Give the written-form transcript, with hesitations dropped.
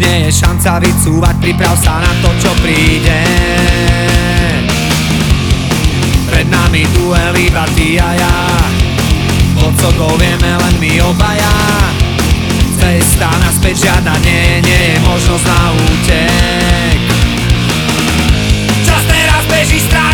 nie je šanca vycúvať, priprav sa na to, čo príde. Pred nami duel iba ty a ja, od sokov vieme len my obaja. Cesta naspäť žiadna nie je možnosť na útek. Čas teraz beží strach.